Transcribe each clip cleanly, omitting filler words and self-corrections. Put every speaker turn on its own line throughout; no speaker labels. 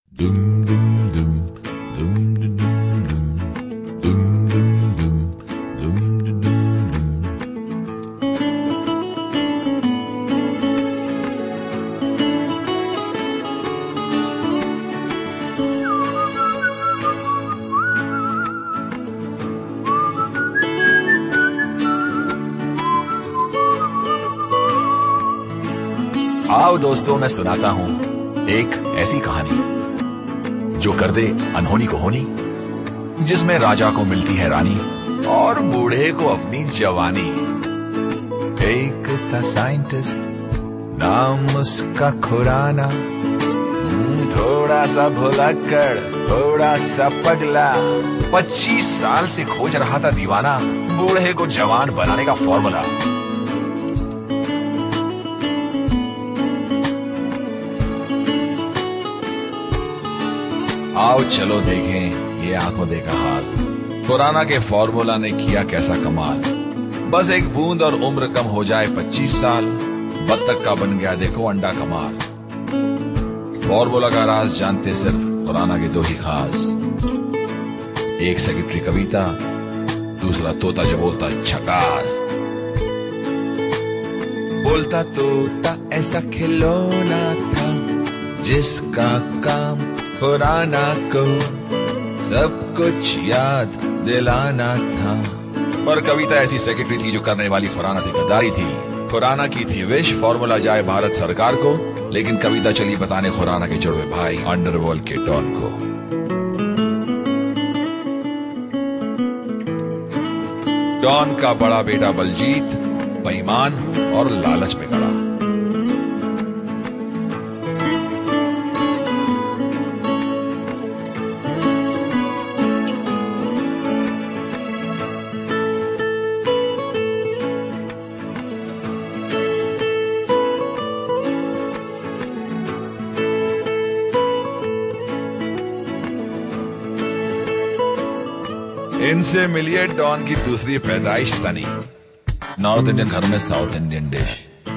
Dum dum dum dum dum dum dum dum dum dum dum. आओ दोस्तों, मैं सुनाता हूं एक ऐसी कहानी जो कर दे अनहोनी को होनी, जिसमें राजा को मिलती है रानी और बूढ़े को अपनी जवानी। एक था साइंटिस्ट, नाम उसका खुराना, थोड़ा सा भुलक्कड़, थोड़ा सा पगला। 25 साल से खोज रहा था दीवाना बूढ़े को जवान बनाने का फॉर्मूला। आओ चलो देखें ये आंखों देखा हाल, खुराना के फॉर्मूला ने किया कैसा कमाल। बस एक बूंद और उम्र कम हो जाए 25 साल, बत्तख का बन गया देखो अंडा कमाल। फॉर्मूला का राज जानते सिर्फ खुराना के दो ही खास, एक सेक्रेटरी कविता, दूसरा तोता जो बोलता झकास। बोलता तोता ऐसा खिलौना था जिसका काम खुराना को सब कुछ याद दिलाना था। पर कविता ऐसी सेक्रेटरी थी जो करने वाली खुराना से गद्दारी थी। खुराना की थी विश फॉर्मूला जाए भारत सरकार को, लेकिन कविता चली बताने खुराना के जुड़वे भाई अंडरवर्ल्ड के डॉन को। डॉन का बड़ा बेटा बलजीत बेईमान और लालच में गड़ा। इनसे मिलिए डॉन की दूसरी पैदाइश सनी, नॉर्थ इंडियन घर में साउथ इंडियन डिश।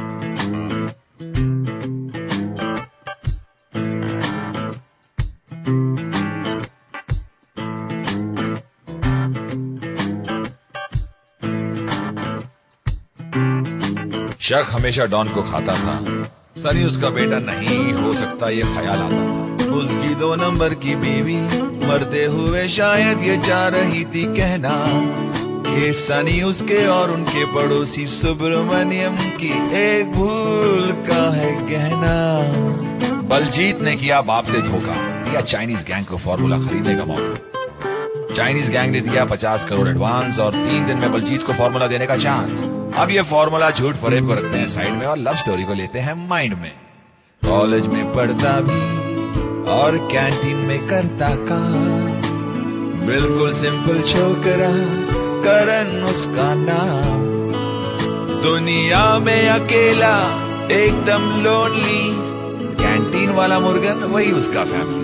शक हमेशा डॉन को खाता था, सनी उसका बेटा नहीं हो सकता ये ख्याल आता था। उसकी 2 नंबर की बीवी मरते हुए शायद ये चाह रही थी कहना कि सनी उसके और उनके पड़ोसी सुब्रमण्यम की एक भूल का है कहना। बलजीत ने किया बाप से धोखा, दिया चाइनीज गैंग को फॉर्मूला खरीदने का मौका। चाइनीज गैंग ने दिया 50 करोड़ एडवांस और 3 दिन में बलजीत को फॉर्मूला देने का चांस। अब ये फॉर्मूला झूठ फरेब को रखते हैं साइड में और लव स्टोरी को लेते हैं माइंड में। कॉलेज में पढ़ता भी और कैंटीन में करता काम, बिल्कुल सिंपल छोकरा करन उसका नाम। दुनिया में अकेला एकदम लोनली, कैंटीन वाला मुर्गन वही उसका फैमिली।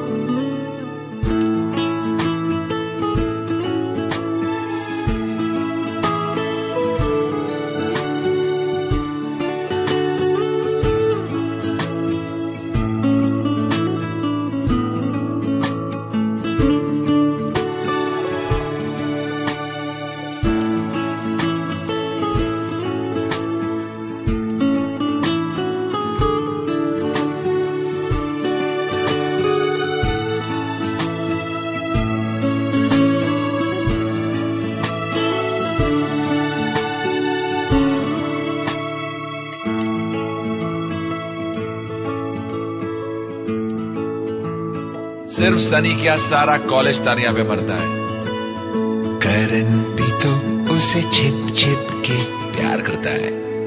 सिर्फ सनी क्या सारा कॉलेज तानिया पे मरता है। करन भी तो उसे छिप छिप के प्यार करता है।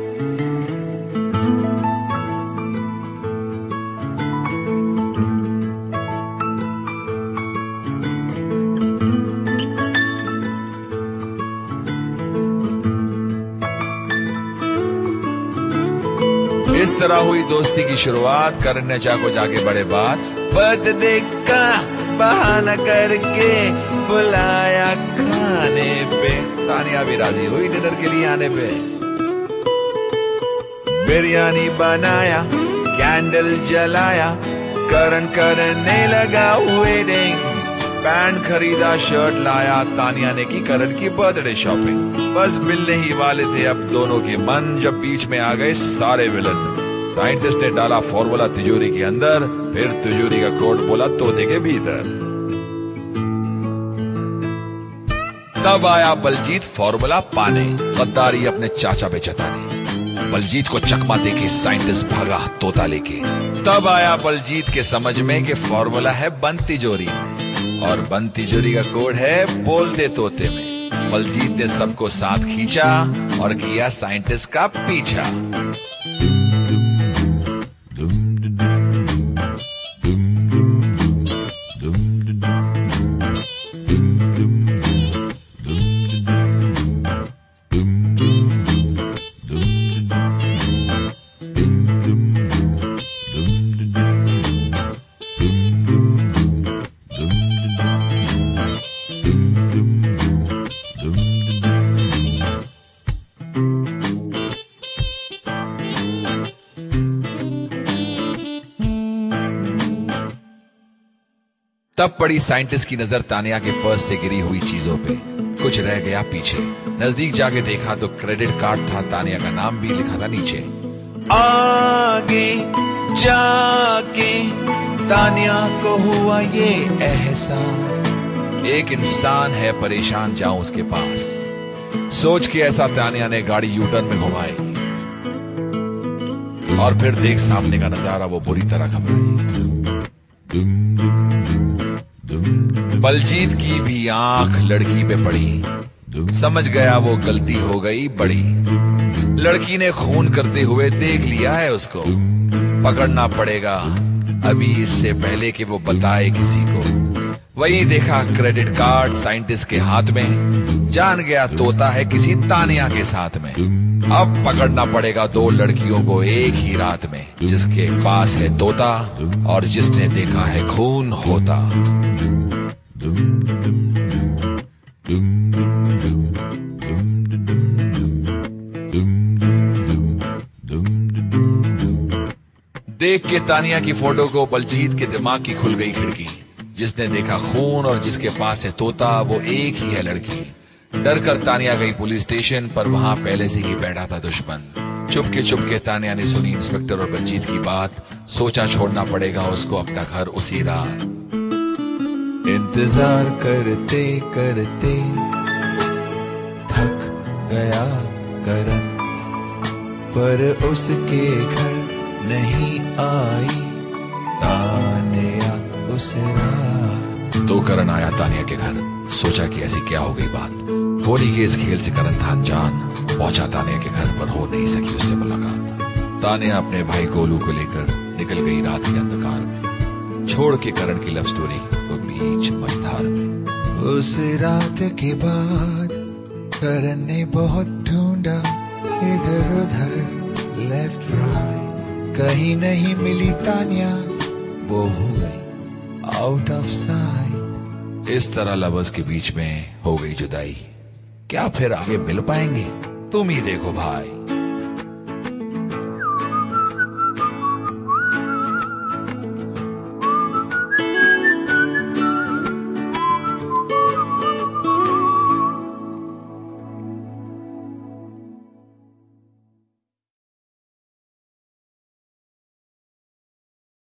इस तरह हुई दोस्ती की शुरुआत। करण ने चाको जाके बड़े बात बर्थडे का बहाना करके बुलाया खाने पे। तानिया भी राजी हुई डिनर के लिए आने पे। बिरयानी बनाया, कैंडल जलाया, करण करने लगा वेडिंग, पैंट खरीदा, शर्ट लाया, तानिया ने की करण की बर्थडे शॉपिंग। बस मिलने ही वाले थे अब दोनों के मन, जब बीच में आ गए सारे विलन। साइंटिस्ट ने डाला फॉर्मूला तिजोरी के अंदर, फिर तिजोरी का कोड बोला तोते के भीतर। तब आया बलजीत फॉर्मूला पाने, गद्दारी अपने चाचा पे जताने। बलजीत को चकमा देके साइंटिस्ट भागा तोता लेके। तब आया बलजीत के समझ में कि फॉर्मूला है बंद तिजोरी, और बंद तिजोरी का कोड है बोल दे तोते में। बलजीत ने सबको साथ खींचा और किया साइंटिस्ट का पीछा। तब पड़ी साइंटिस्ट की नजर तानिया के पर्स से गिरी हुई चीजों पे। कुछ रह गया पीछे। नजदीक जाके देखा तो क्रेडिट कार्ड था, तानिया का नाम भी लिखा था नीचे। आगे जाके तानिया को हुआ ये एहसास, एक इंसान है परेशान, जाऊं उसके पास। सोच के ऐसा तानिया ने गाड़ी यूटर्न में घुमाई, और फिर देख सामने का नजारा, वो बुरी तरह घबराई। बलजीत की भी आंख लड़की पे पड़ी, समझ गया वो गलती हो गई बड़ी। लड़की ने खून करते हुए देख लिया है उसको, पकड़ना पड़ेगा अभी इससे पहले कि वो बताए किसी को। वही देखा क्रेडिट कार्ड साइंटिस्ट के हाथ में, जान गया तोता है किसी तानिया के साथ में। अब पकड़ना पड़ेगा दो लड़कियों को एक ही रात में, जिसके पास है तोता और जिसने देखा है खून होता। देख के तानिया की फोटो को बलजीत के दिमाग की खुल गई खिड़की। जिसने देखा खून और जिसके पास है तोता, वो एक ही है लड़की। डर कर तानिया गई पुलिस स्टेशन, पर वहां पहले से ही बैठा था दुश्मन। चुपके तानिया ने सुनी इंस्पेक्टर और बलजीत की बात, सोचा छोड़ना पड़ेगा उसको अपना घर उसी रात। इंतजार करते करते थक गया करण, पर उसके घर नहीं आई तानिया उस रात। तो करण आया तानिया के घर, सोचा कि ऐसी क्या हो गई बात। होली के इस खेल से करण था अनजान, पहुंचा तानिया के घर पर हो नहीं सकी उससे मुलाकात। तानिया अपने भाई गोलू को लेकर निकल गई रात के अंधकार में, छोड़ के करण की लव स्टोरी को बीच मझधार में। उस रात के बाद करण ने बहुत ढूंढा इधर उधर लेफ्ट राइट, कहीं नहीं मिली तानिया, वो हो गई आउट ऑफ साइट। इस तरह लवर्स के बीच में हो गई जुदाई। क्या फिर आगे मिल पाएंगे? तुम ही देखो भाई।